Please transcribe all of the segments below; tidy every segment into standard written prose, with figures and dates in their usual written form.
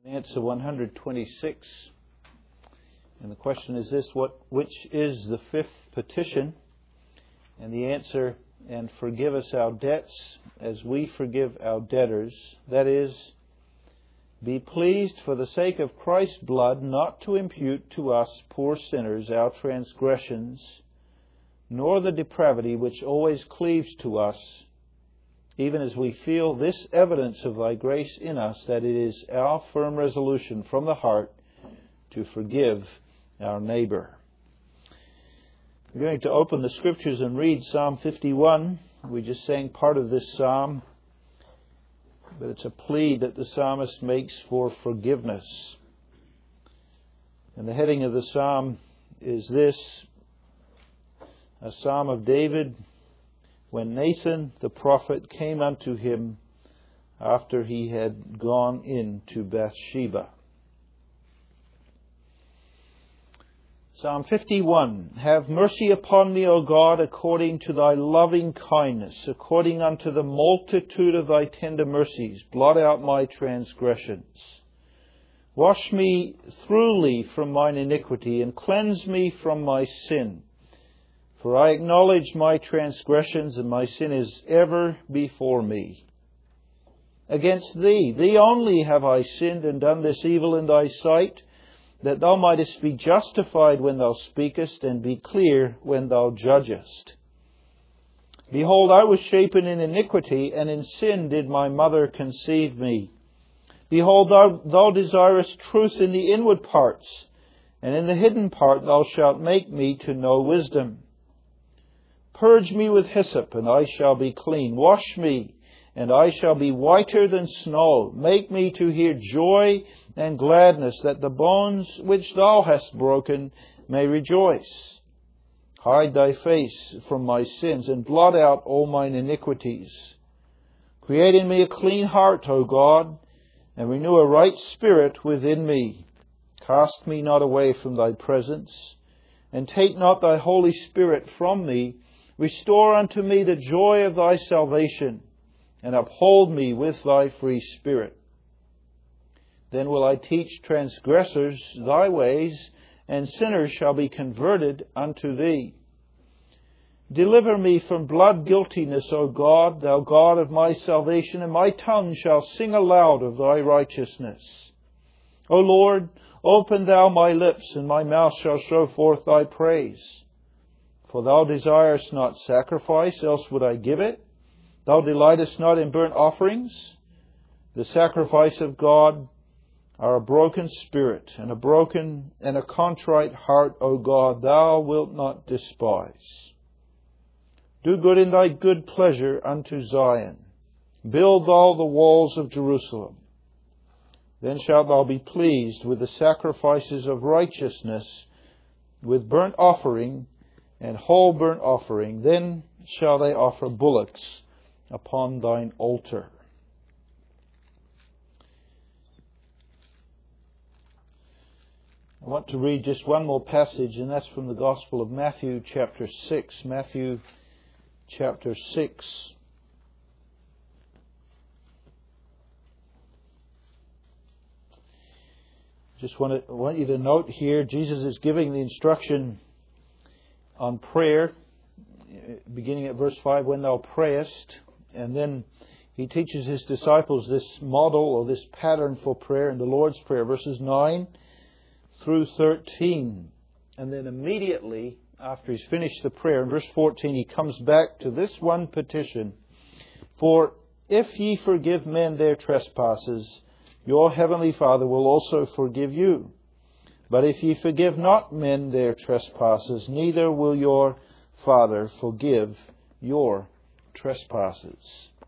Answer 126. And the question is this: which is the fifth petition? And the answer: and forgive us our debts as we forgive our debtors. That is, be pleased for the sake of Christ's blood not to impute to us poor sinners our transgressions, nor the depravity which always cleaves to us, even as we feel this evidence of Thy grace in us, that it is our firm resolution from the heart to forgive our neighbor. We're going to open the Scriptures and read Psalm 51. We just sang part of this psalm, but it's a plea that the psalmist makes for forgiveness. And the heading of the psalm is this: a psalm of David, when Nathan the prophet came unto him after he had gone in to Bathsheba. Psalm 51. Have mercy upon me, O God, according to Thy loving kindness, according unto the multitude of Thy tender mercies. Blot out my transgressions. Wash me thoroughly from mine iniquity, and cleanse me from my sin. For I acknowledge my transgressions, and my sin is ever before me. Against Thee, Thee only have I sinned and done this evil in Thy sight, that Thou mightest be justified when Thou speakest, and be clear when Thou judgest. Behold, I was shapen in iniquity, and in sin did my mother conceive me. Behold, Thou desirest truth in the inward parts, and in the hidden part Thou shalt make me to know wisdom. Purge me with hyssop, and I shall be clean. Wash me, and I shall be whiter than snow. Make me to hear joy and gladness, that the bones which Thou hast broken may rejoice. Hide Thy face from my sins, and blot out all mine iniquities. Create in me a clean heart, O God, and renew a right spirit within me. Cast me not away from Thy presence, and take not Thy Holy Spirit from me. Restore unto me the joy of Thy salvation, and uphold me with Thy free Spirit. Then will I teach transgressors Thy ways, and sinners shall be converted unto Thee. Deliver me from blood guiltiness, O God, Thou God of my salvation, and my tongue shall sing aloud of Thy righteousness. O Lord, open Thou my lips, and my mouth shall show forth Thy praise. For Thou desirest not sacrifice, else would I give it. Thou delightest not in burnt offerings. The sacrifice of God are a broken spirit, and a contrite heart, O God, Thou wilt not despise. Do good in Thy good pleasure unto Zion. Build Thou the walls of Jerusalem. Then shalt Thou be pleased with the sacrifices of righteousness, with burnt offering and whole burnt offering. Then shall they offer bullocks upon Thine altar. I want to read just one more passage, and that's from the Gospel of Matthew chapter 6. Matthew chapter 6. I want you to note here, Jesus is giving the instruction on prayer, beginning at verse 5, when thou prayest, and then He teaches His disciples this model or this pattern for prayer in the Lord's Prayer, verses 9 through 13. And then immediately after He's finished the prayer, in verse 14, He comes back to this one petition: For if ye forgive men their trespasses, your heavenly Father will also forgive you. But if ye forgive not men their trespasses, neither will your Father forgive your trespasses.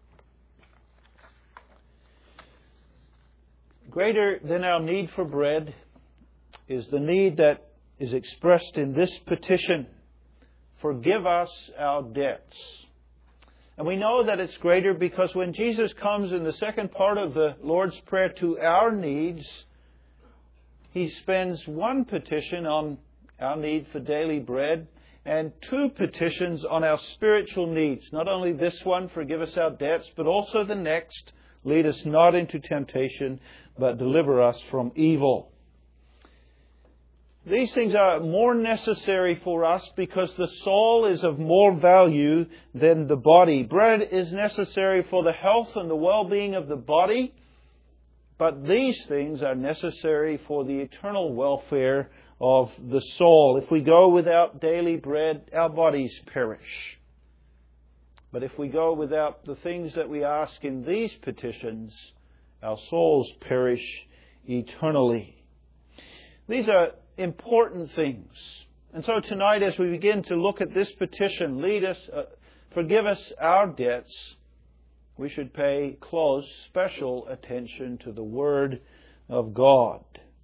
Greater than our need for bread is the need that is expressed in this petition: forgive us our debts. And we know that it's greater because when Jesus comes in the second part of the Lord's Prayer to our needs, He spends one petition on our need for daily bread and two petitions on our spiritual needs. Not only this one, forgive us our debts, but also the next, Lead us not into temptation, but deliver us from evil. These things are more necessary for us because the soul is of more value than the body. Bread is necessary for the health and the well-being of the body, but these things are necessary for the eternal welfare of the soul. If we go without daily bread, our bodies perish. But if we go without the things that we ask in these petitions, our souls perish eternally. These are important things. And so tonight, as we begin to look at this petition, forgive us our debts, we should pay close, special attention to the Word of God.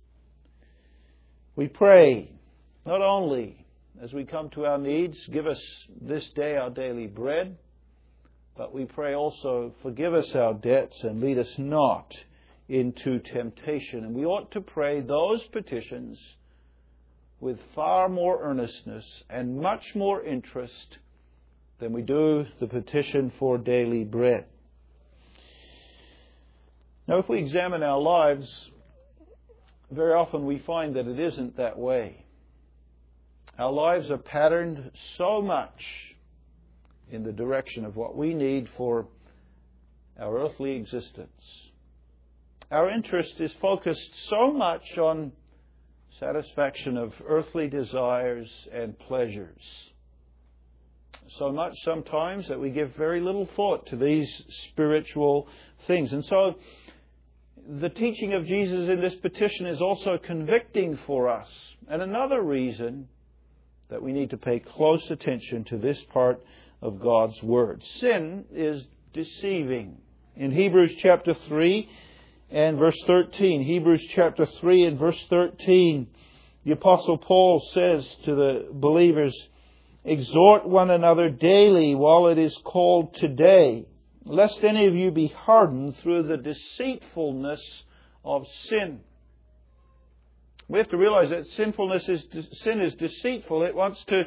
We pray, not only as we come to our needs, give us this day our daily bread, but we pray also, forgive us our debts and lead us not into temptation. And we ought to pray those petitions with far more earnestness and much more interest than we do the petition for daily bread. Now, if we examine our lives, very often we find that it isn't that way. Our lives are patterned so much in the direction of what we need for our earthly existence. Our interest is focused so much on satisfaction of earthly desires and pleasures. So much sometimes that we give very little thought to these spiritual things. And so the teaching of Jesus in this petition is also convicting for us. And another reason that we need to pay close attention to this part of God's Word. Sin is deceiving. In Hebrews chapter 3 and verse 13, Hebrews chapter 3 and verse 13, the Apostle Paul says to the believers, exhort one another daily while it is called today, lest any of you be hardened through the deceitfulness of sin. We have to realize that sin is deceitful. It wants to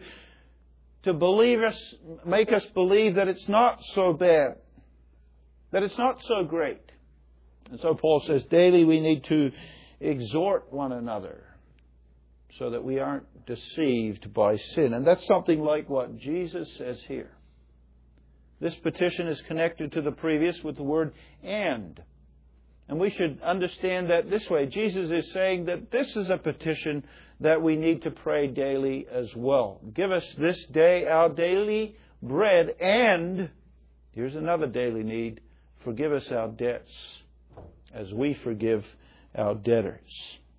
make us believe that it's not so bad, that it's not so great. And so Paul says daily we need to exhort one another so that we aren't deceived by sin. And that's something like what Jesus says here. This petition is connected to the previous with the word and. And we should understand that this way. Jesus is saying that this is a petition that we need to pray daily as well. Give us this day our daily bread, and here's another daily need. Forgive us our debts as we forgive our debtors.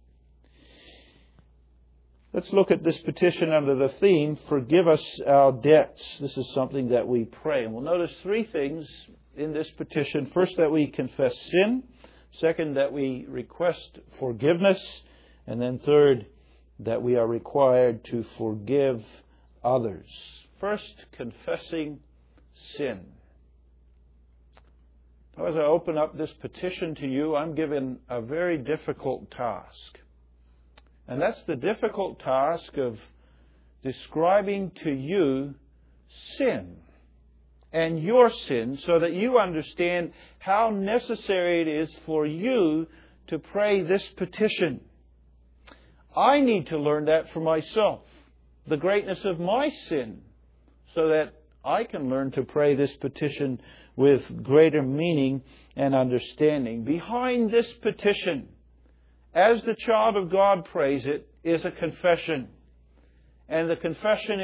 Let's look at this petition under the theme, forgive us our debts. This is something that we pray. And we'll notice three things in this petition. First, that we confess sin. Second, that we request forgiveness. And then third, that we are required to forgive others. First, confessing sin. Now, as I open up this petition to you, I'm given a very difficult task. And that's the difficult task of describing to you sin and your sin so that you understand how necessary it is for you to pray this petition. I need to learn that for myself, the greatness of my sin, so that I can learn to pray this petition with greater meaning and understanding. Behind this petition, as the child of God prays it, is a confession. And the confession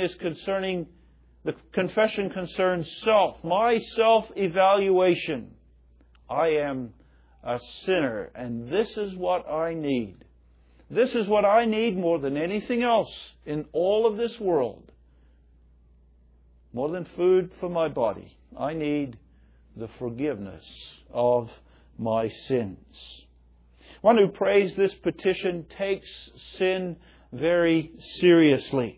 concerns self, my self-evaluation. I am a sinner, and this is what I need. This is what I need more than anything else in all of this world. More than food for my body, I need the forgiveness of my sins. One who prays this petition takes sin very seriously.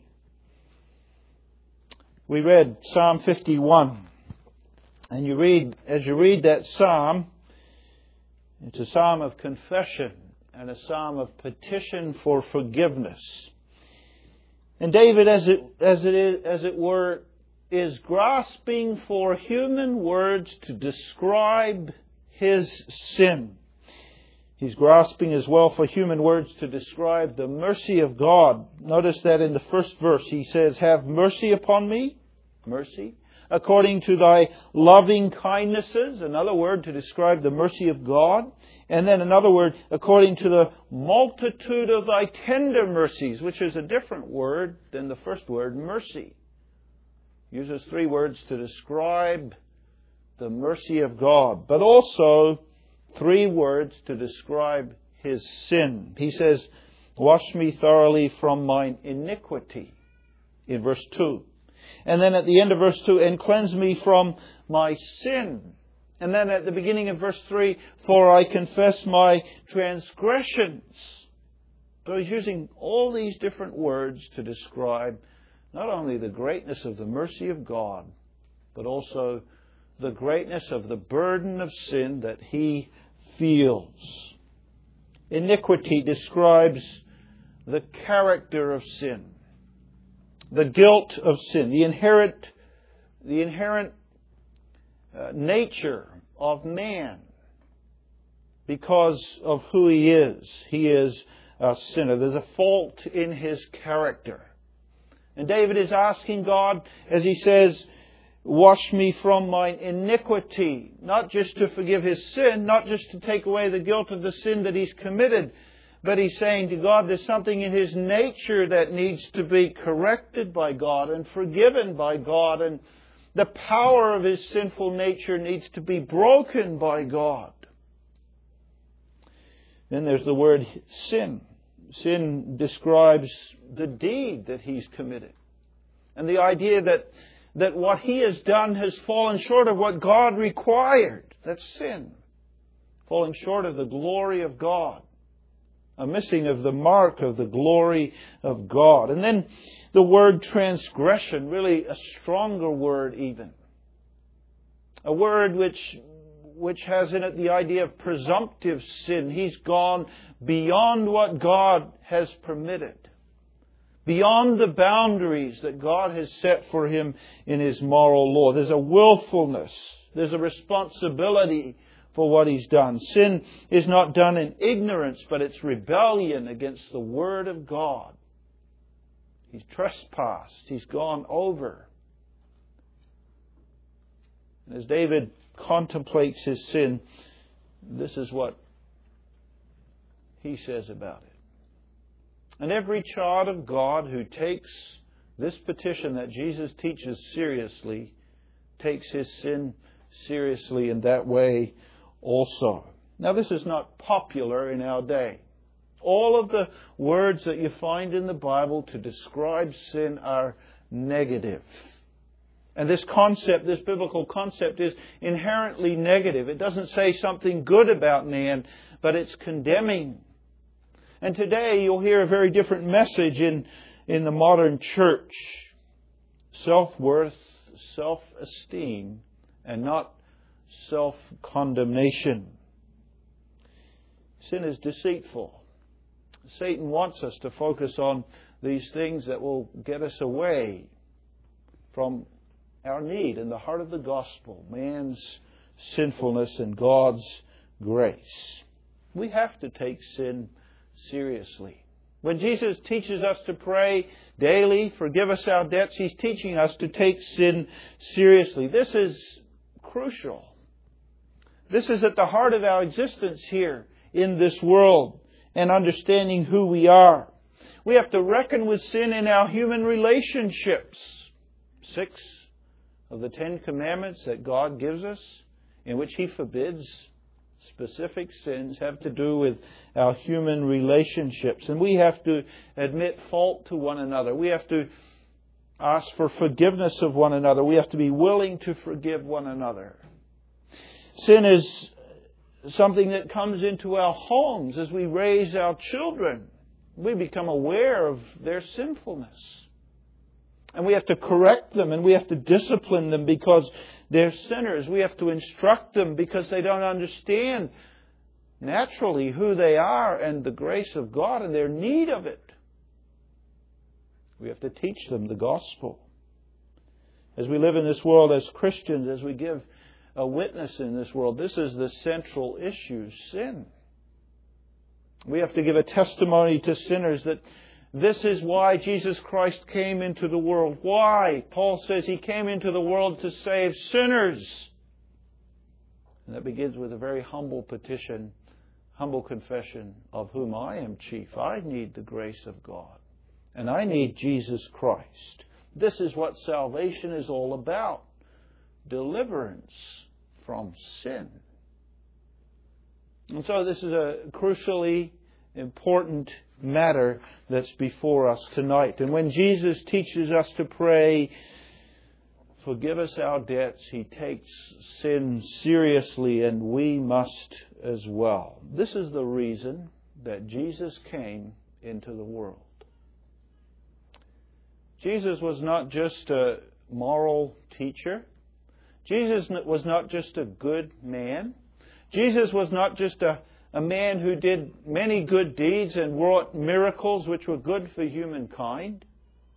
We read Psalm 51, and as you read that psalm, it's a psalm of confession and a psalm of petition for forgiveness. And David, as it were, is grasping for human words to describe His sin. He's grasping as well for human words to describe the mercy of God. Notice that in the first verse he says, "Have mercy upon me," mercy, "according to thy loving kindnesses," another word to describe the mercy of God. And then another word, "according to the multitude of thy tender mercies," which is a different word than the first word, mercy. Uses three words to describe the mercy of God, but also three words to describe His sin. He says, "Wash me thoroughly from mine iniquity," in verse 2. And then at the end of verse 2, "and cleanse me from my sin." And then at the beginning of verse 3, "for I confess my transgressions." So he's using all these different words to describe not only the greatness of the mercy of God, but also the greatness of the burden of sin that He feels. Iniquity describes the character of sin, the guilt of sin, the inherent nature of man because of who he is. He is a sinner. There's a fault in his character. And David is asking God, as he says, "Wash me from mine iniquity," not just to forgive his sin, not just to take away the guilt of the sin that he's committed, but he's saying to God, there's something in his nature that needs to be corrected by God and forgiven by God, and the power of his sinful nature needs to be broken by God. Then there's the word sin. Sin describes the deed that he's committed, and the idea that what he has done has fallen short of what God required. That's sin. Falling short of the glory of God. A missing of the mark of the glory of God. And then the word transgression, really a stronger word even. A word which has in it the idea of presumptive sin. He's gone beyond what God has permitted. Beyond the boundaries that God has set for him in His moral law. There's a willfulness. There's a responsibility for what he's done. Sin is not done in ignorance, but it's rebellion against the Word of God. He's trespassed. He's gone over. And as David contemplates his sin, this is what he says about it. And every child of God who takes this petition that Jesus teaches seriously, takes his sin seriously in that way also. Now, this is not popular in our day. All of the words that you find in the Bible to describe sin are negative. And this concept, this biblical concept, is inherently negative. It doesn't say something good about man, but it's condemning. And today you'll hear a very different message in the modern church. Self-worth, self-esteem, and not self-condemnation. Sin is deceitful. Satan wants us to focus on these things that will get us away from our need in the heart of the gospel, man's sinfulness and God's grace. We have to take sin seriously. When Jesus teaches us to pray daily, "Forgive us our debts," He's teaching us to take sin seriously. This is crucial. This is at the heart of our existence here in this world and understanding who we are. We have to reckon with sin in our human relationships. 6 of the 10 commandments that God gives us, in which He forbids specific sins, have to do with our human relationships. And we have to admit fault to one another. We have to ask for forgiveness of one another. We have to be willing to forgive one another. Sin is something that comes into our homes as we raise our children. We become aware of their sinfulness. And we have to correct them, and we have to discipline them because they're sinners. We have to instruct them because they don't understand naturally who they are and the grace of God and their need of it. We have to teach them the gospel. As we live in this world as Christians, as we give a witness in this world. This is the central issue, sin. We have to give a testimony to sinners that this is why Jesus Christ came into the world. Why? Paul says He came into the world to save sinners. And that begins with a very humble petition, humble confession of whom I am chief. I need the grace of God. And I need Jesus Christ. This is what salvation is all about. Deliverance from sin. And so this is a crucially important matter that's before us tonight. And when Jesus teaches us to pray, forgive us our debts, He takes sin seriously, and we must as well. This is the reason that Jesus came into the world. Jesus was not just a moral teacher. Jesus was not just a good man. Jesus was not just a man who did many good deeds and wrought miracles which were good for humankind.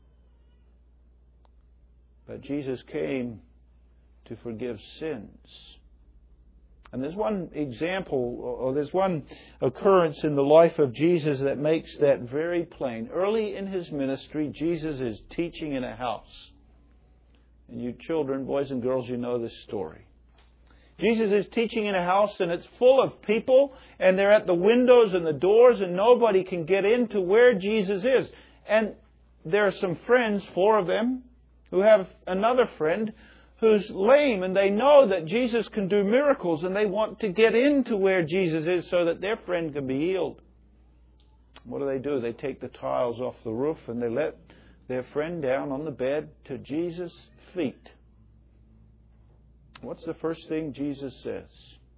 But Jesus came to forgive sins. And there's one example, or there's one occurrence in the life of Jesus that makes that very plain. Early in His ministry, Jesus is teaching in a house. And you children, boys and girls, you know this story. Jesus is teaching in a house, and it's full of people, and they're at the windows and the doors, and nobody can get into where Jesus is. And there are some friends, 4 of them, who have another friend who's lame, and they know that Jesus can do miracles, and they want to get into where Jesus is so that their friend can be healed. What do? They take the tiles off the roof, and they let their friend down on the bed to Jesus' feet. What's the first thing Jesus says?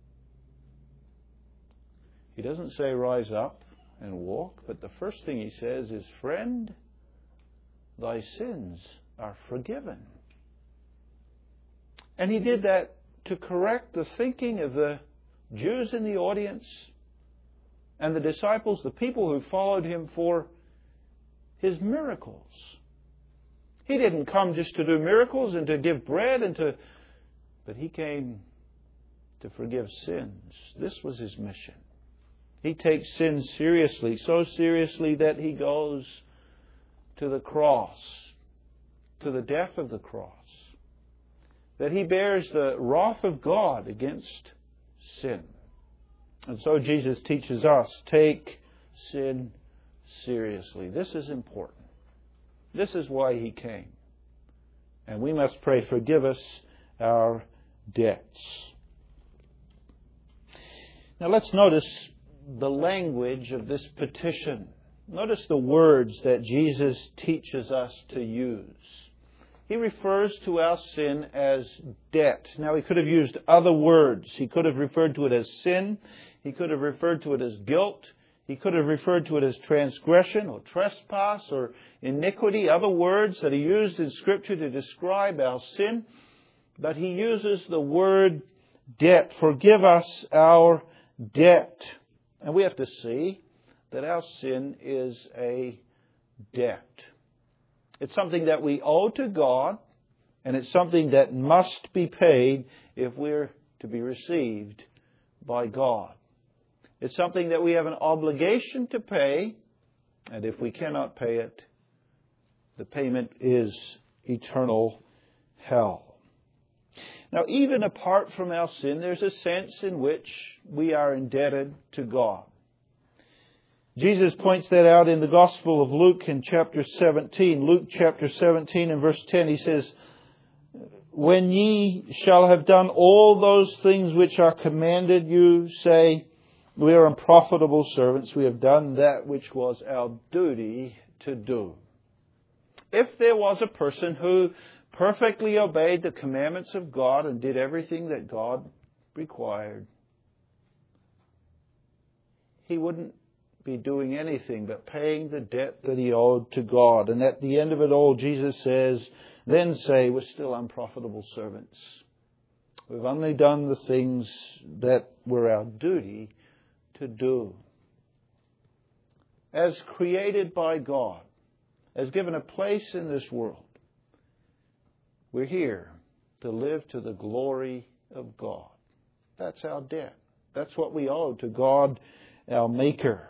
He doesn't say, rise up and walk, but the first thing He says is, friend, thy sins are forgiven. And He did that to correct the thinking of the Jews in the audience and the disciples, the people who followed Him for His miracles. He didn't come just to do miracles and to give bread but He came to forgive sins. This was His mission. He takes sin seriously, so seriously that He goes to the cross, to the death of the cross, that He bears the wrath of God against sin. And so Jesus teaches us, take sin seriously. This is important. This is why He came. And we must pray, forgive us our debts. Now let's notice the language of this petition. Notice the words that Jesus teaches us to use. He refers to our sin as debt. Now He could have used other words. He could have referred to it as sin. He could have referred to it as guilt. He could have referred to it as transgression or trespass or iniquity, other words that are used in Scripture to describe our sin. But He uses the word debt. Forgive us our debt. And we have to see that our sin is a debt. It's something that we owe to God, and it's something that must be paid if we're to be received by God. It's something that we have an obligation to pay, and if we cannot pay it, the payment is eternal hell. Now, even apart from our sin, there's a sense in which we are indebted to God. Jesus points that out in the Gospel of Luke in chapter 17. Luke chapter 17 and verse 10, He says, when ye shall have done all those things which are commanded you, say, we are unprofitable servants. We have done that which was our duty to do. If there was a person who perfectly obeyed the commandments of God and did everything that God required, he wouldn't be doing anything but paying the debt that he owed to God. And at the end of it all, Jesus says, then say, we're still unprofitable servants. We've only done the things that were our duty to do. As created by God, as given a place in this world, we're here to live to the glory of God. That's our debt. That's what we owe to God, our Maker.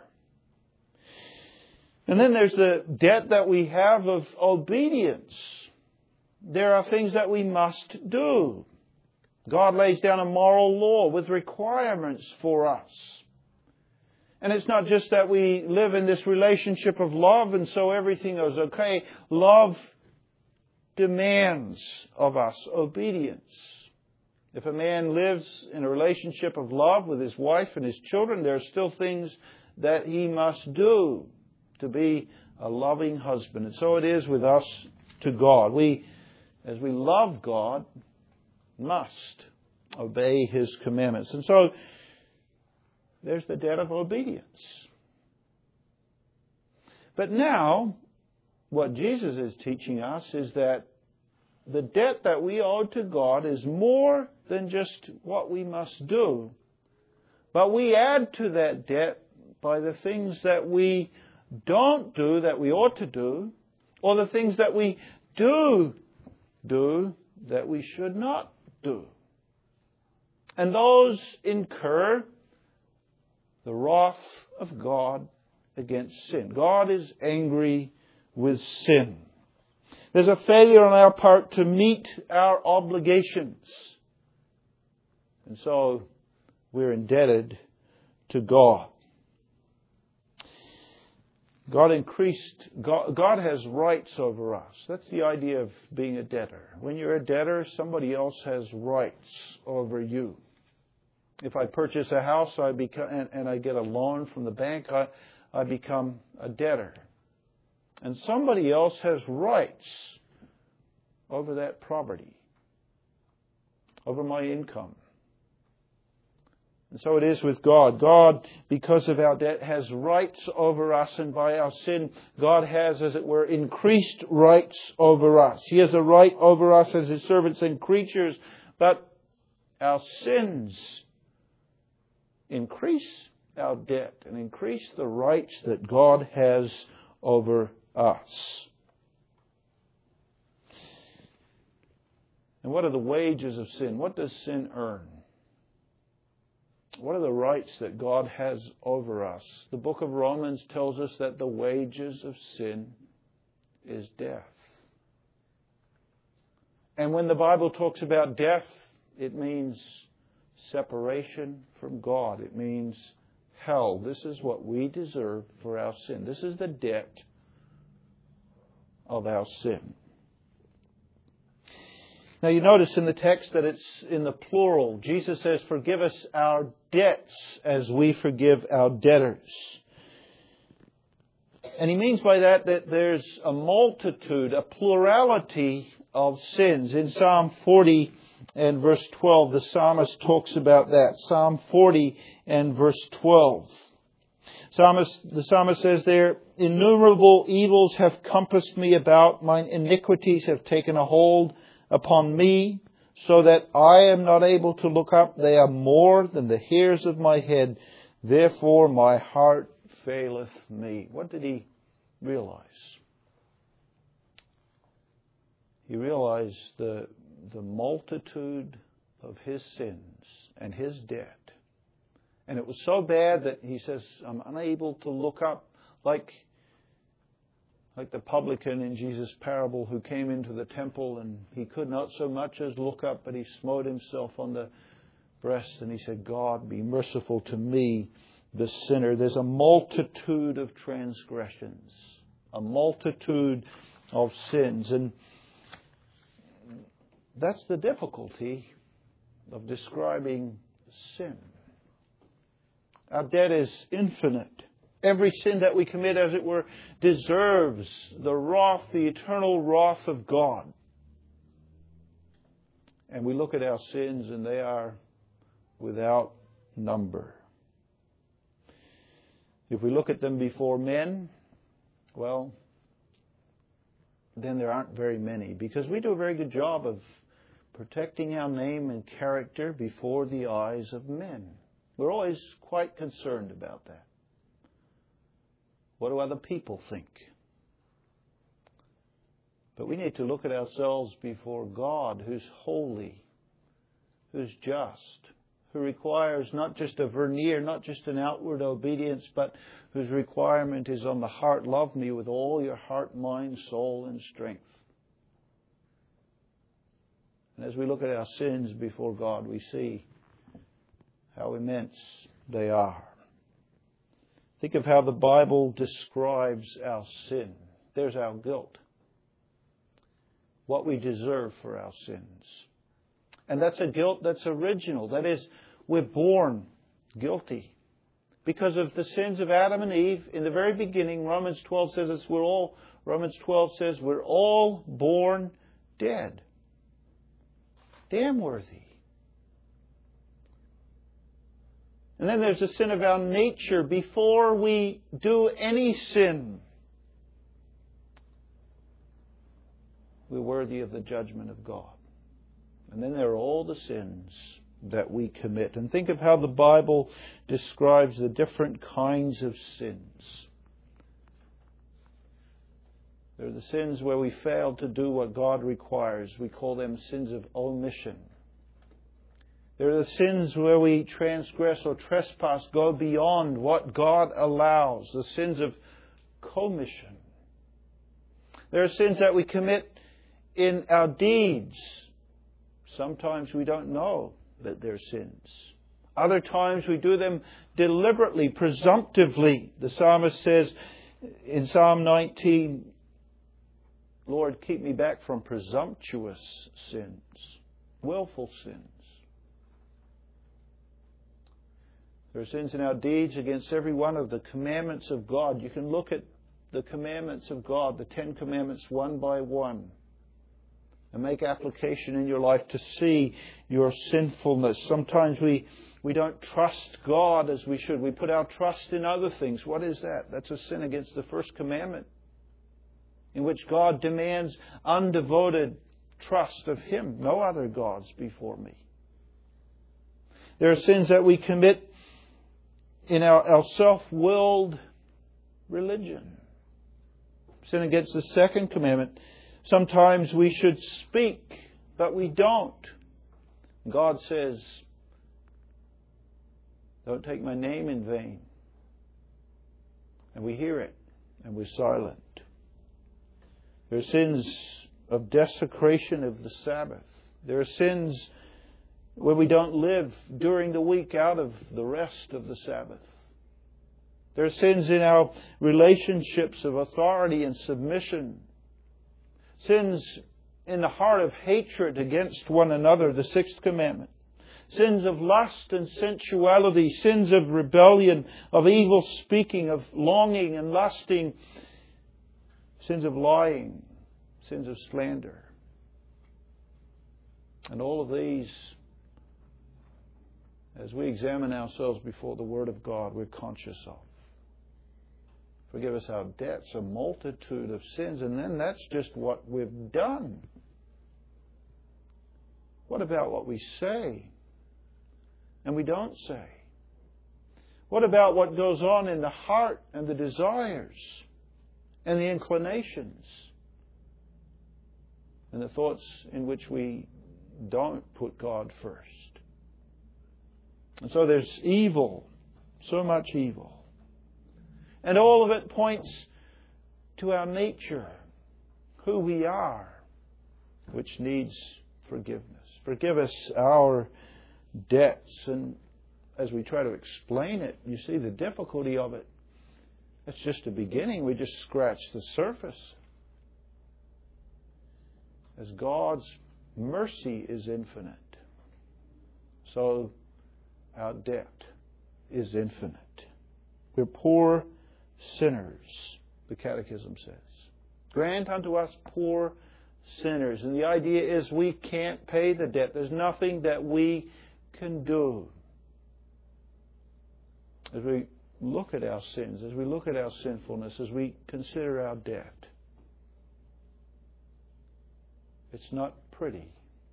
And then there's the debt that we have of obedience. There are things that we must do. God lays down a moral law with requirements for us. And it's not just that we live in this relationship of love and so everything is okay. Love demands of us obedience. If a man lives in a relationship of love with his wife and his children, there are still things that he must do to be a loving husband. And so it is with us to God. We, as we love God, must obey His commandments. And so there's the debt of obedience. But now, what Jesus is teaching us is that the debt that we owe to God is more than just what we must do. But we add to that debt by the things that we don't do that we ought to do, or the things that we do that we should not do. And those incur the wrath of God against sin. God is angry with sin. There's a failure on our part to meet our obligations. And so we're indebted to God. God has rights over us. That's the idea of being a debtor. When you're a debtor, somebody else has rights over you. If I purchase a house and I get a loan from the bank, I become a debtor. And somebody else has rights over that property, over my income. And so it is with God. God, because of our debt, has rights over us, and by our sin, God has, as it were, increased rights over us. He has a right over us as His servants and creatures, but our sins increase our debt and increase the rights that God has over us. And what are the wages of sin? What does sin earn? What are the rights that God has over us? The book of Romans tells us that the wages of sin is death. And when the Bible talks about death, it means separation from God. It means hell. This is what we deserve for our sin. This is the debt of our sin. Now you notice in the text that it's in the plural. Jesus says, forgive us our debts as we forgive our debtors. And He means by that there's a multitude, a plurality of sins. In Psalm 40 and verse 12, the psalmist talks about that. Psalm 40 and verse 12. The psalmist says there, innumerable evils have compassed me about, mine iniquities have taken a hold upon me, so that I am not able to look up. They are more than the hairs of my head. Therefore my heart faileth me. What did he realize? He realized the multitude of his sins and his debt. And it was so bad that he says, I'm unable to look up, like the publican in Jesus' parable who came into the temple and he could not so much as look up, but he smote himself on the breast and he said, God, be merciful to me, the sinner. There's a multitude of transgressions, a multitude of sins. And that's the difficulty of describing sin. Our debt is infinite. Every sin that we commit, as it were, deserves the wrath, the eternal wrath of God. And we look at our sins and they are without number. If we look at them before men, well, then there aren't very many, because we do a very good job of protecting our name and character before the eyes of men. We're always quite concerned about that. What do other people think? But we need to look at ourselves before God, who's holy, who's just, who requires not just a veneer, not just an outward obedience, but whose requirement is on the heart. Love me with all your heart, mind, soul, and strength. And as we look at our sins before God, we see how immense they are. Think of how the Bible describes our sin. There's our guilt. What we deserve for our sins. And that's a guilt that's original. That is, we're born guilty. Because of the sins of Adam and Eve, in the very beginning, Romans 12 says we're all born dead. Damn worthy. And then there's the sin of our nature. Before we do any sin, we're worthy of the judgment of God. And then there are all the sins that we commit. And think of how the Bible describes the different kinds of sins. There are the sins where we fail to do what God requires. We call them sins of omission. There are the sins where we transgress or trespass, go beyond what God allows. The sins of commission. There are sins that we commit in our deeds. Sometimes we don't know that they're sins. Other times we do them deliberately, presumptively. The psalmist says in Psalm 19, Lord, keep me back from presumptuous sins, willful sins. There are sins in our deeds against every one of the commandments of God. You can look at the commandments of God, the 10 commandments, one by one, and make application in your life to see your sinfulness. Sometimes we don't trust God as we should. We put our trust in other things. What is that? That's a sin against the first commandment, in which God demands undevoted trust of Him. No other gods before me. There are sins that we commit in our self-willed religion. Sin against the second commandment. Sometimes we should speak, but we don't. God says, don't take my name in vain. And we hear it, and we're silent. There are sins of desecration of the Sabbath. There are sins where we don't live during the week out of the rest of the Sabbath. There are sins in our relationships of authority and submission. Sins in the heart of hatred against one another, the sixth commandment. Sins of lust and sensuality, sins of rebellion, of evil speaking, of longing and lusting, sins of lying, sins of slander. And all of these, as we examine ourselves before the Word of God, we're conscious of. Forgive us our debts, a multitude of sins, and then that's just what we've done. What about what we say and we don't say? What about what goes on in the heart and the desires and the inclinations and the thoughts in which we don't put God first? And so there's evil, so much evil. And all of it points to our nature, who we are, which needs forgiveness. Forgive us our debts. And as we try to explain it, you see the difficulty of it. It's just a beginning. We just scratched the surface. As God's mercy is infinite, so our debt is infinite. We're poor sinners, the Catechism says. Grant unto us poor sinners. And the idea is we can't pay the debt. There's nothing that we can do. As we look at our sins, as we look at our sinfulness, as we consider our debt, it's not pretty.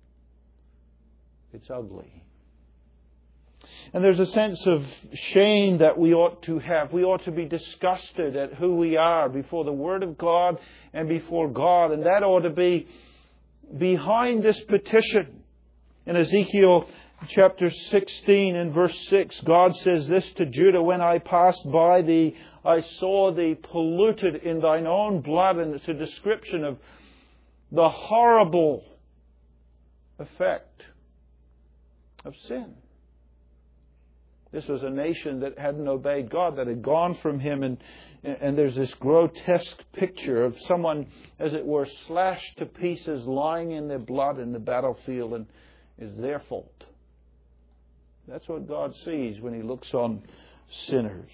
It's ugly. And there's a sense of shame that we ought to have. We ought to be disgusted at who we are before the Word of God and before God. And that ought to be behind this petition in Ezekiel chapter 16 and verse 6, God says this to Judah, "When I passed by thee, I saw thee polluted in thine own blood." And it's a description of the horrible effect of sin. This was a nation that hadn't obeyed God, that had gone from Him, and there's this grotesque picture of someone, as it were, slashed to pieces, lying in their blood in the battlefield, and it's their fault. That's what God sees when He looks on sinners.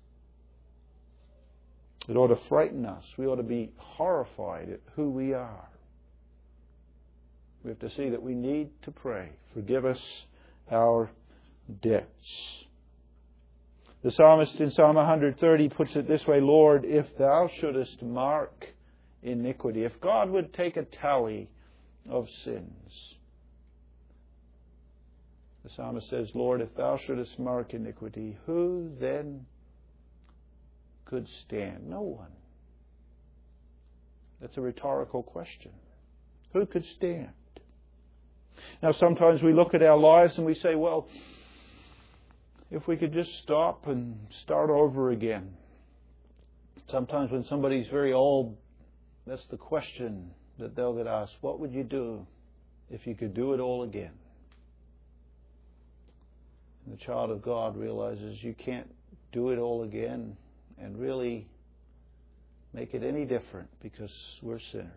It ought to frighten us. We ought to be horrified at who we are. We have to see that we need to pray. Forgive us our debts. The psalmist in Psalm 130 puts it this way, "Lord, if thou shouldest mark iniquity," if God would take a tally of sins, the psalmist says, "Lord, if thou shouldest mark iniquity, who then could stand?" No one. That's a rhetorical question. Who could stand? Now, sometimes we look at our lives and we say, well, if we could just stop and start over again. Sometimes when somebody's very old, that's the question that they'll get asked. What would you do if you could do it all again? And the child of God realizes you can't do it all again and really make it any different because we're sinners.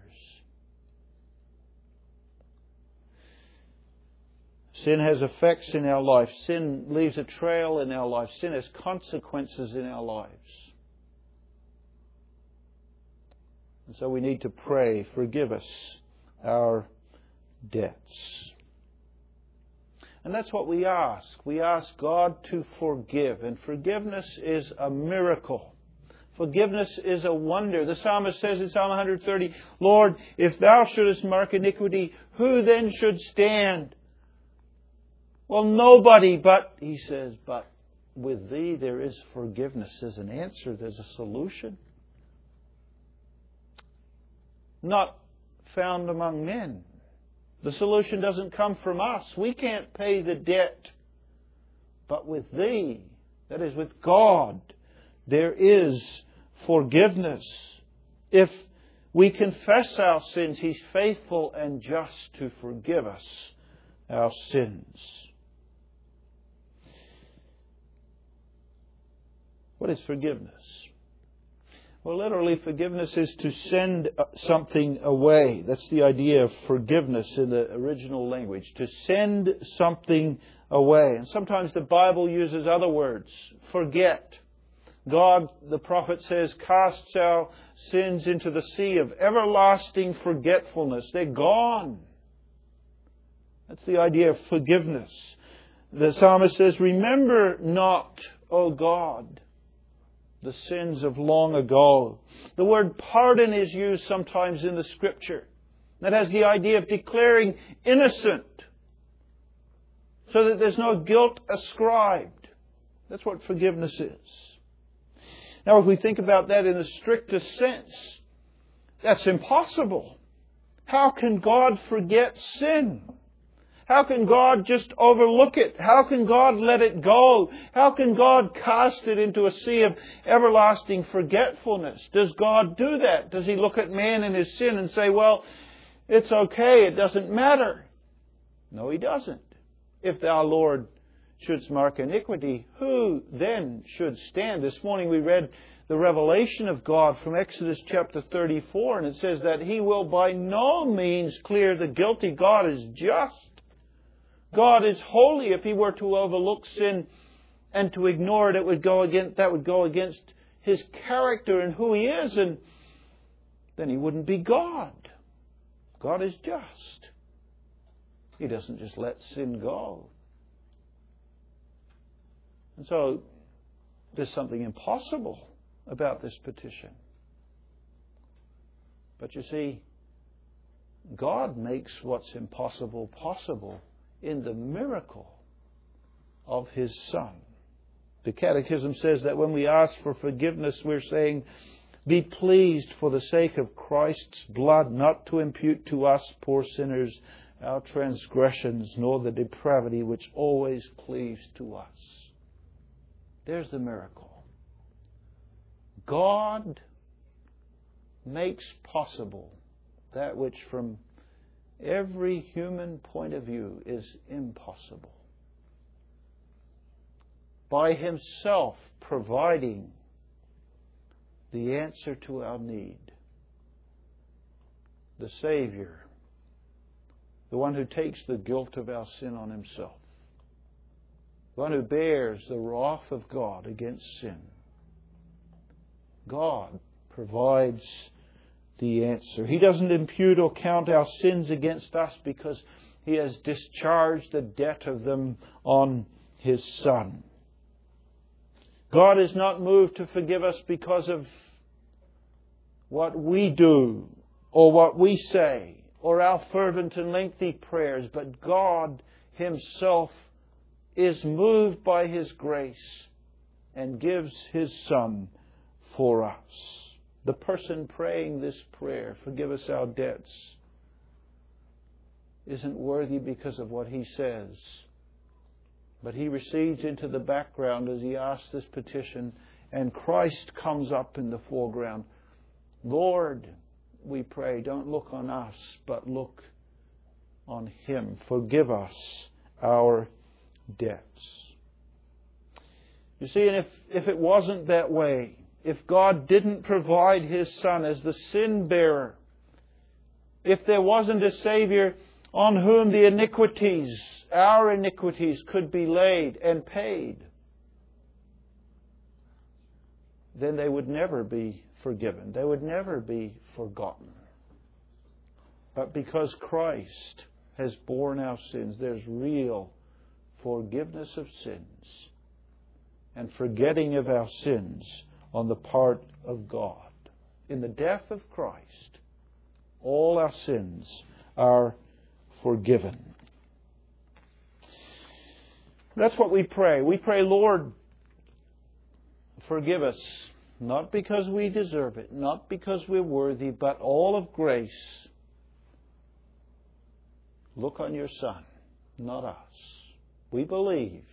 Sin has effects in our life. Sin leaves a trail in our life. Sin has consequences in our lives. And so we need to pray, forgive us our debts. And that's what we ask. We ask God to forgive. And forgiveness is a miracle. Forgiveness is a wonder. The psalmist says in Psalm 130, "Lord, if thou shouldest mark iniquity, who then should stand?" Well, nobody, but, he says, but with thee there is forgiveness. There's an answer. There's a solution. Not found among men. The solution doesn't come from us. We can't pay the debt. But with thee, that is with God, there is forgiveness. If we confess our sins, He's faithful and just to forgive us our sins. What is forgiveness? Well, literally, forgiveness is to send something away. That's the idea of forgiveness in the original language. To send something away. And sometimes the Bible uses other words. Forget. God, the prophet says, casts our sins into the sea of everlasting forgetfulness. They're gone. That's the idea of forgiveness. The psalmist says, "Remember not, O God, the sins of long ago." The word pardon is used sometimes in the Scripture. That has the idea of declaring innocent, so that there's no guilt ascribed. That's what forgiveness is. Now, if we think about that in the strictest sense, that's impossible. How can God forget sin? How can God just overlook it? How can God let it go? How can God cast it into a sea of everlasting forgetfulness? Does God do that? Does He look at man and his sin and say, well, it's okay, it doesn't matter? No, He doesn't. If thou, Lord, shouldst mark iniquity, who then should stand? This morning we read the revelation of God from Exodus chapter 34, and it says that He will by no means clear the guilty. God is just. God is holy. If He were to overlook sin and to ignore it, that would go against His character and who He is, and then He wouldn't be God. God is just. He doesn't just let sin go. And so there's something impossible about this petition. But you see, God makes what's impossible possible in the miracle of His Son. The Catechism says that when we ask for forgiveness, we're saying, "Be pleased for the sake of Christ's blood not to impute to us, poor sinners, our transgressions, nor the depravity which always cleaves to us. There's the miracle. God makes possible that which from every human point of view is impossible, by Himself providing the answer to our need. The Savior, the one who takes the guilt of our sin on Himself, the one who bears the wrath of God against sin. God provides the answer. He doesn't impute or count our sins against us because He has discharged the debt of them on His Son. God is not moved to forgive us because of what we do or what we say or our fervent and lengthy prayers, but God Himself is moved by His grace and gives His Son for us. The person praying this prayer, forgive us our debts, isn't worthy because of what he says. But he recedes into the background as he asks this petition, and Christ comes up in the foreground. Lord, we pray, don't look on us, but look on Him. Forgive us our debts. You see, and if it wasn't that way, if God didn't provide His Son as the sin bearer, if there wasn't a Savior on whom the iniquities, our iniquities, could be laid and paid, then they would never be forgiven. They would never be forgotten. But because Christ has borne our sins, there's real forgiveness of sins and forgetting of our sins on the part of God. In the death of Christ, all our sins are forgiven. That's what we pray. We pray, Lord, forgive us, not because we deserve it, not because we're worthy, but all of grace. Look on your Son, not us. We believe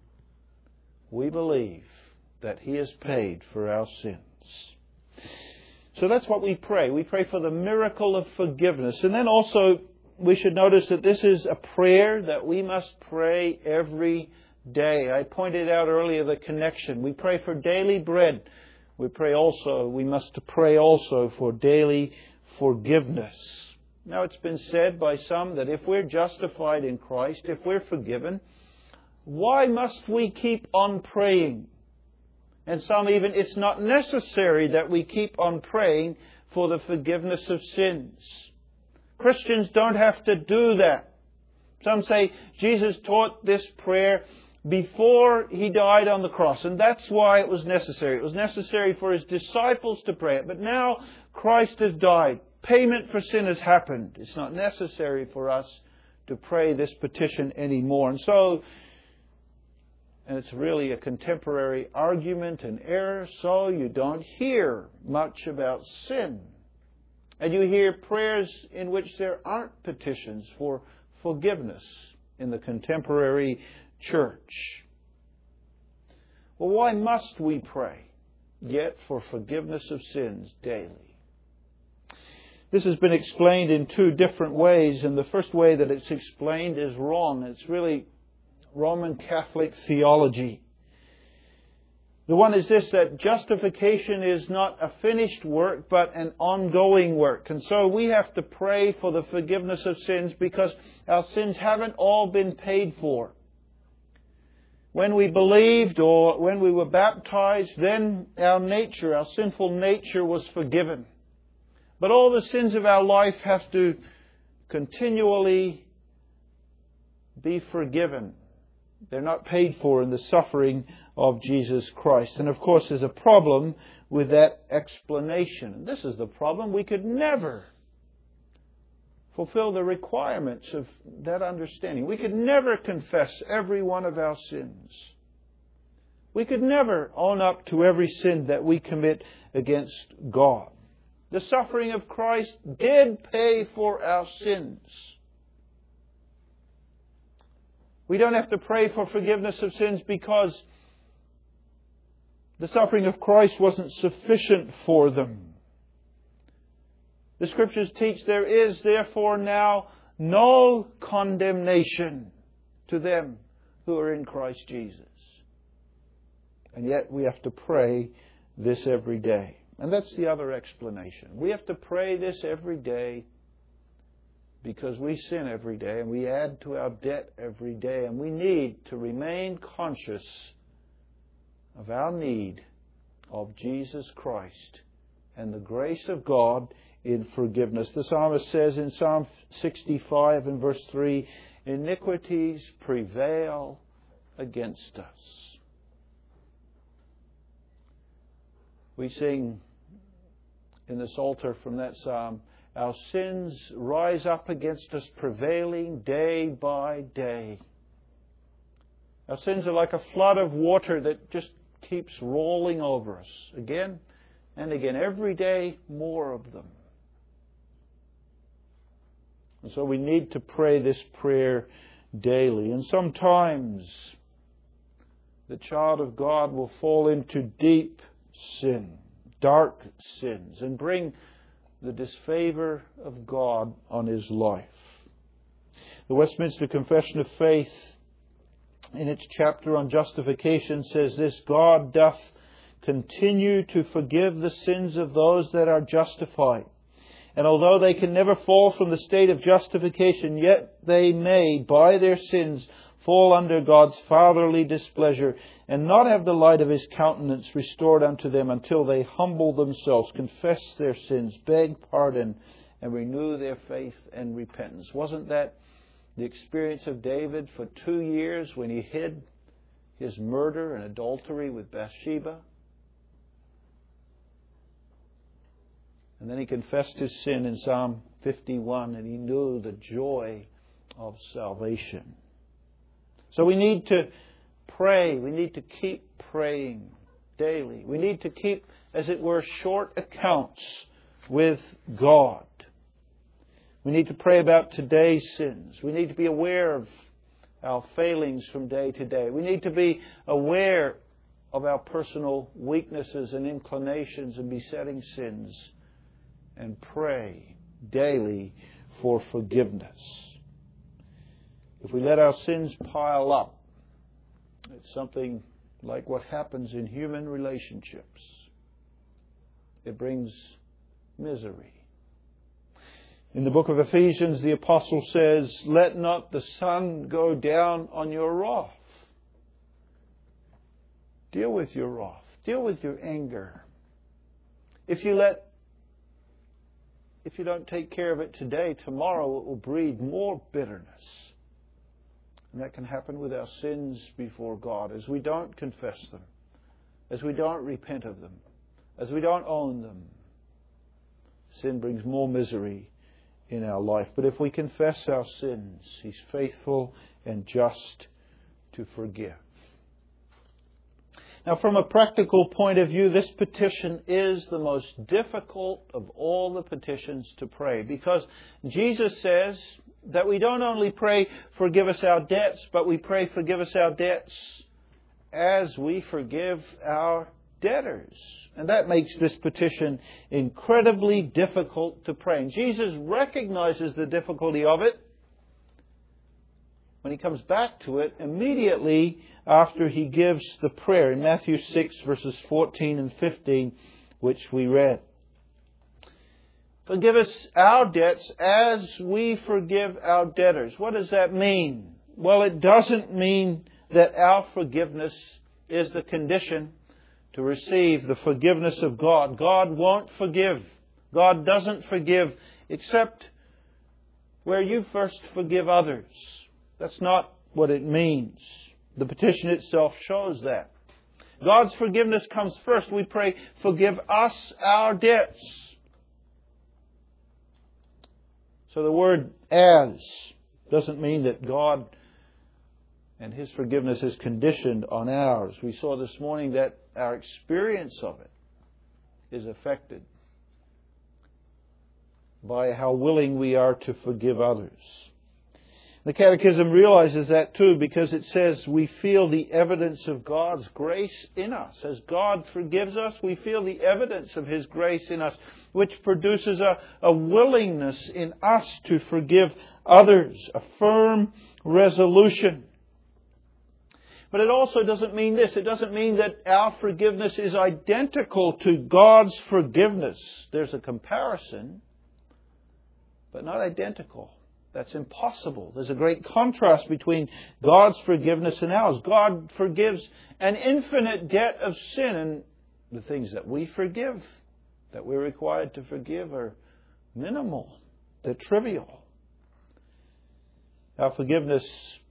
that He has paid for our sins. So that's what we pray. We pray for the miracle of forgiveness. And then also we should notice that this is a prayer that we must pray every day. I pointed out earlier the connection. We pray for daily bread. We must pray also for daily forgiveness. Now it's been said by some that if we're justified in Christ, if we're forgiven, why must we keep on praying? And some even, it's not necessary that we keep on praying for the forgiveness of sins. Christians don't have to do that. Some say Jesus taught this prayer before He died on the cross, and that's why it was necessary. It was necessary for His disciples to pray it. But now Christ has died. Payment for sin has happened. It's not necessary for us to pray this petition anymore. And it's really a contemporary argument and error, so you don't hear much about sin. And you hear prayers in which there aren't petitions for forgiveness in the contemporary church. Well, why must we pray yet for forgiveness of sins daily? This has been explained in two different ways, and the first way that it's explained is wrong. It's really Roman Catholic theology. The one is this, that justification is not a finished work, but an ongoing work. And so we have to pray for the forgiveness of sins because our sins haven't all been paid for. When we believed or when we were baptized, then our sinful nature was forgiven. But all the sins of our life have to continually be forgiven. They're not paid for in the suffering of Jesus Christ. And of course there's a problem with that explanation. This is the problem. We could never fulfill the requirements of that understanding. We could never confess every one of our sins. We could never own up to every sin that we commit against God. The suffering of Christ did pay for our sins. We don't have to pray for forgiveness of sins because the suffering of Christ wasn't sufficient for them. The Scriptures teach there is therefore now no condemnation to them who are in Christ Jesus. And yet we have to pray this every day. And that's the other explanation. We have to pray this every day because we sin every day and we add to our debt every day. And we need to remain conscious of our need of Jesus Christ and the grace of God in forgiveness. The psalmist says in Psalm 65 and verse 3, iniquities prevail against us. We sing in the Psalter from that psalm, our sins rise up against us, prevailing day by day. Our sins are like a flood of water that just keeps rolling over us again and again, every day more of them. And so we need to pray this prayer daily. And sometimes the child of God will fall into deep sin, dark sins, and bring the disfavor of God on his life. The Westminster Confession of Faith, in its chapter on justification, says this, God doth continue to forgive the sins of those that are justified. And although they can never fall from the state of justification, yet they may, by their sins, fall under God's fatherly displeasure, and not have the light of His countenance restored unto them until they humble themselves, confess their sins, beg pardon, and renew their faith and repentance. Wasn't that the experience of David for 2 years when he hid his murder and adultery with Bathsheba? And then he confessed his sin in Psalm 51, and he knew the joy of salvation. So we need to pray. We need to keep praying daily. We need to keep, as it were, short accounts with God. We need to pray about today's sins. We need to be aware of our failings from day to day. We need to be aware of our personal weaknesses and inclinations and besetting sins, and pray daily for forgiveness. If we let our sins pile up, it's something like what happens in human relationships. It brings misery. In the book of Ephesians, the apostle says, let not the sun go down on your wrath. Deal with your wrath. Deal with your anger. If you don't take care of it today, tomorrow it will breed more bitterness. And that can happen with our sins before God as we don't confess them, as we don't repent of them, as we don't own them. Sin brings more misery in our life. But if we confess our sins, He's faithful and just to forgive. Now, from a practical point of view, this petition is the most difficult of all the petitions to pray, because Jesus says that we don't only pray, forgive us our debts, but we pray, forgive us our debts as we forgive our debtors. And that makes this petition incredibly difficult to pray. And Jesus recognizes the difficulty of it when He comes back to it immediately after He gives the prayer in Matthew 6 verses 14 and 15, which we read. Forgive us our debts as we forgive our debtors. What does that mean? Well, it doesn't mean that our forgiveness is the condition to receive the forgiveness of God. God won't forgive. God doesn't forgive except where you first forgive others. That's not what it means. The petition itself shows that. God's forgiveness comes first. We pray, forgive us our debts. So the word as doesn't mean that God and His forgiveness is conditioned on ours. We saw this morning that our experience of it is affected by how willing we are to forgive others. The Catechism realizes that too, because it says we feel the evidence of God's grace in us. As God forgives us, we feel the evidence of His grace in us, which produces a willingness in us to forgive others, a firm resolution. But it also doesn't mean this. It doesn't mean that our forgiveness is identical to God's forgiveness. There's a comparison, but not identical. That's impossible. There's a great contrast between God's forgiveness and ours. God forgives an infinite debt of sin, and the things that we forgive, that we're required to forgive, are minimal. They're trivial. Our forgiveness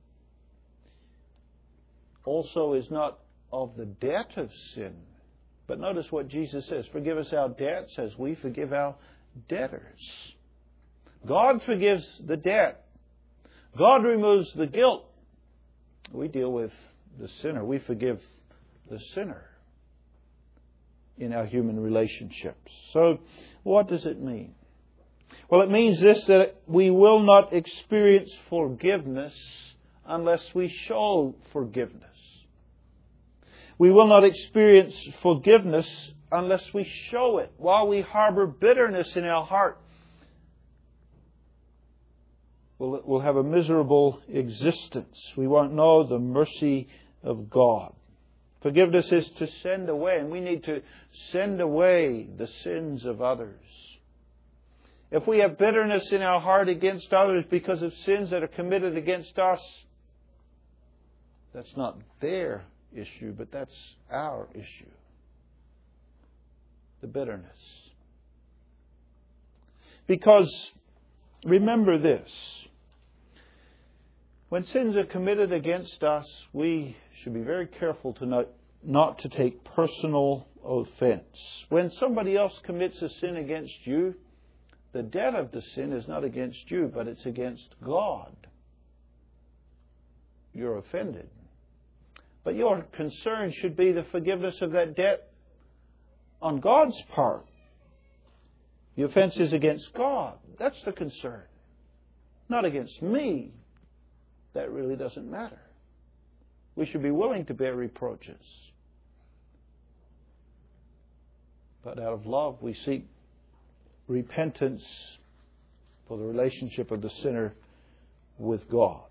also is not of the debt of sin. But notice what Jesus says. Forgive us our debts as we forgive our debtors. God forgives the debt. God removes the guilt. We deal with the sinner. We forgive the sinner in our human relationships. So, what does it mean? Well, it means this, that we will not experience forgiveness unless we show forgiveness. We will not experience forgiveness unless we show it. While we harbor bitterness in our heart, we'll have a miserable existence. We won't know the mercy of God. Forgiveness is to send away, and we need to send away the sins of others. If we have bitterness in our heart against others because of sins that are committed against us, that's not their issue, but that's our issue. The bitterness. Because, remember this, when sins are committed against us, we should be very careful to not to take personal offense. When somebody else commits a sin against you, the debt of the sin is not against you, but it's against God. You're offended. But your concern should be the forgiveness of that debt on God's part. The offense is against God. That's the concern. Not against me. That really doesn't matter. We should be willing to bear reproaches. But out of love, we seek repentance for the relationship of the sinner with God.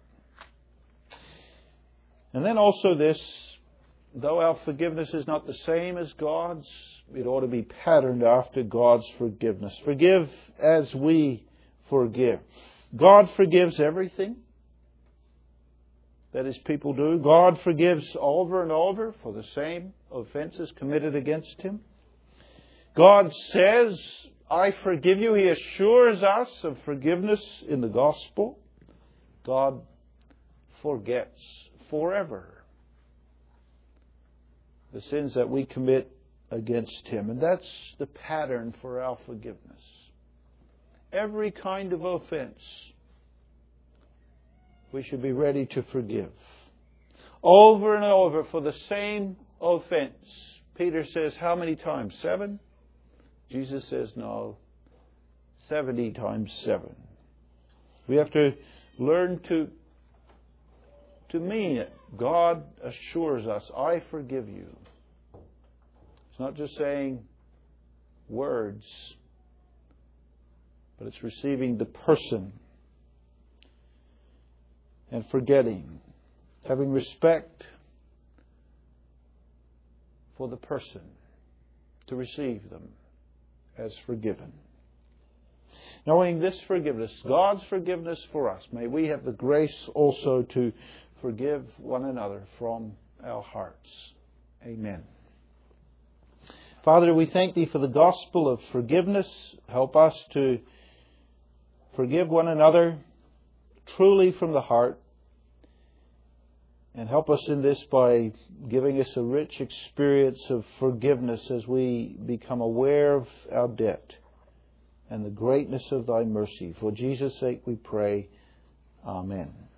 And then also this, though our forgiveness is not the same as God's, it ought to be patterned after God's forgiveness. Forgive as we forgive. God forgives everything that His people do. God forgives over and over for the same offenses committed against Him. God says, I forgive you. He assures us of forgiveness in the gospel. God forgets forever the sins that we commit against Him. And that's the pattern for our forgiveness. Every kind of offense we should be ready to forgive. Over and over for the same offense. Peter says, how many times? 7? Jesus says, no, 70 times 7. We have to learn to mean it. God assures us, I forgive you. It's not just saying words, but it's receiving the person and forgetting, having respect for the person to receive them as forgiven. Knowing this forgiveness, God's forgiveness for us, may we have the grace also to forgive one another from our hearts. Amen. Father, we thank Thee for the gospel of forgiveness. Help us to forgive one another truly from the heart. And help us in this by giving us a rich experience of forgiveness as we become aware of our debt and the greatness of Thy mercy. For Jesus' sake we pray. Amen.